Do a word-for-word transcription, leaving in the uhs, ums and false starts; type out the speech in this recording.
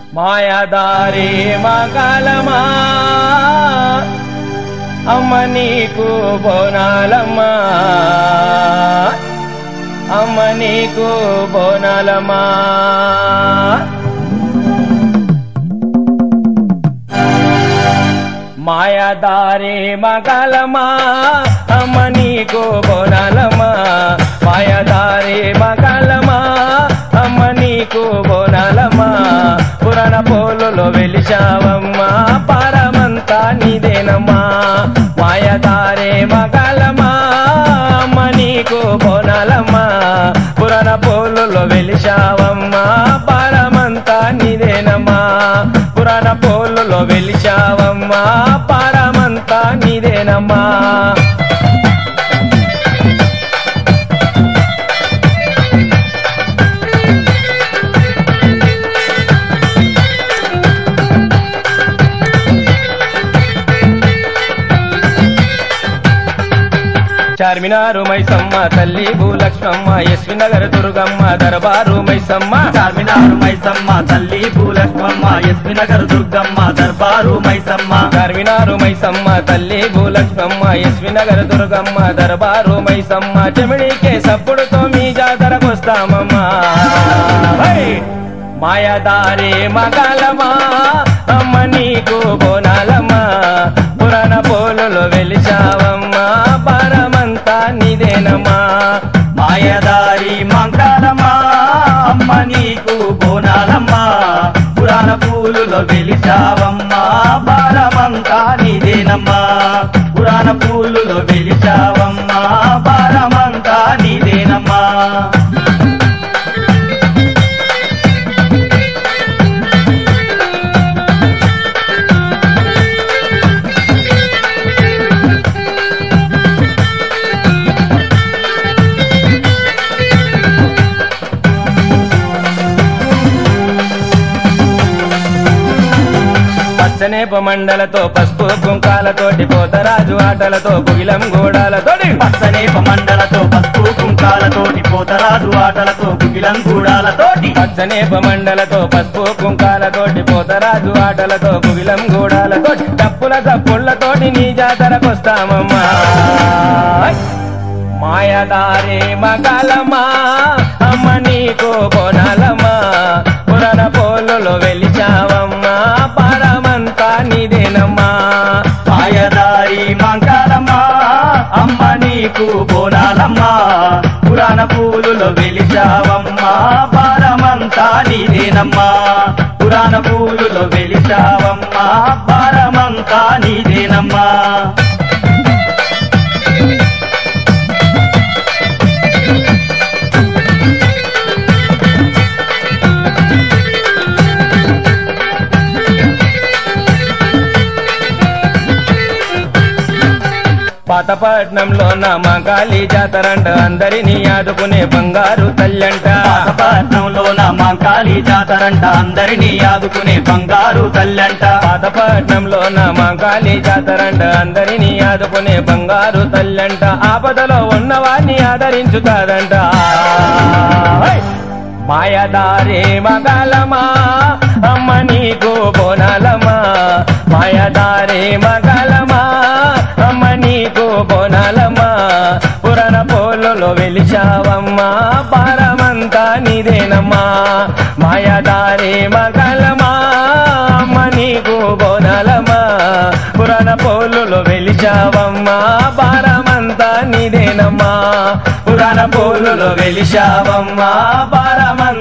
మాయదారి మగలమా అమ్మ నీకు బోనాలమ్మా అమ్మ నీకు బోనాలమ్మా మాయదారి మగలమా అమ్మ నీకు బోనాలమ్మా మాయదారి మగలమా అమ్మ నీకు బోనాలమ్మా పురాణ పోలులో వెలిశావమ్మా పరమంతా నీదేనమ్మా మాయదారి మగలమా అమ్మ నీకు బోనాలమ్మా పురాణ పోలులో వెలిశావమ్మా పరమంతా నీదేనమ్మా పురాణ పోలులో వెలిశావమ్మా పరమంతా నీదేనమ్మా చార్మినారు మైసమ్మ తల్లి భూలక్ష్మమ్మ ఎస్వి నగర్ దుర్గమ్మ దర్బారు మైసమ్మ చార్మినారు మైసమ్మ తల్లి భూలక్ష్మమ్మ ఎస్వి నగర్ దుర్గమ్మ దర్బారు మైసమ్మ చార్మినారు మైసమ్మ తల్లి భూలక్ష్మమ్మ ఎస్వి నగర్ దుర్గమ్మ దర్బారు మైసమ్మ చెమిడికే సప్పుడుతో మీ జాతరకొస్తామమ్మా మాయదారి మగలమా అమ్మ నీకు బోనాలమ్మా పురాణ పోలులో వెలిశావమ్మా పరమంతా నీదేనమ్మా మాయదారి మంగళమ్మా అమ్మ నీకు బోనాలమ్మా పురాణ పూలులో వెలిశావమ్మా పరమంతా నీదేనమ్మా పురాణ పూలులో వెలిశావమ్మా పరమంతా నీదేనమ్మా పచ్చనేప మండలతో పసుపు కుంకాలతోటి పోతరాజు ఆటలతో గుగిలం గూడాలతోటి పచ్చనేప మండలతో పసుపు కుంకాలతోటి పోతరాజు ఆటలతో గుగిలం గూడాలతోటి పచ్చనేప మండలతో పసుపు కుంకాలతోటి పోతరాజు ఆటలతో గుగిలం గూడాలతోటి తప్పుల తప్పుళ్లతోటి నీ జాతరకొస్తామమ్మా మాయదారి మగలమ్మా అమ్మ నీకు బోనాలమ్మా పురాణ పోలులో వెలిశావమ్మా పరమంతా నీదేనమ్మా మాయదారి మంగళమ్మా అమ్మ నీకు బోనాలమ్మా పురాణ పూలులో వెలిశావమ్మా పరమంతా నీదేనమ్మా పురాణ పూలులో వెలిశావమ్మా పరమంతా నీదేనమ్మా పాతపట్నంలో నా మంకాళీ జాతరంట అందరినీ ఆదుకునే బంగారు తల్లంట పాతపట్నంలో నా మంకాళీ జాతరంట అందరినీ ఆదుకునే బంగారు తల్లంట పాతపట్నంలో నా మంకాళీ జాతరంట అందరినీ ఆదుకునే బంగారు తల్లంట ఆపదలో ఉన్నవాన్ని ఆదరించుతాదంట మాయదారి మగలమా అమ్మ నీకు బోనాలమ్మా మాయదారి మగలమా అమ్మ నీకు బోనాలమ్మా పురాణ పోలులో వెలిశావమ్మా పరమంతా నీదేనమ్మా మాయదారి మగలమా అమ్మ నీకు బోనాలమ్మా పురాణ పోలులో వెలిశావమ్మా పరమంతా నీదేనమ్మా పురాణ పోలులో వెలిశావమ్మా పరమంతా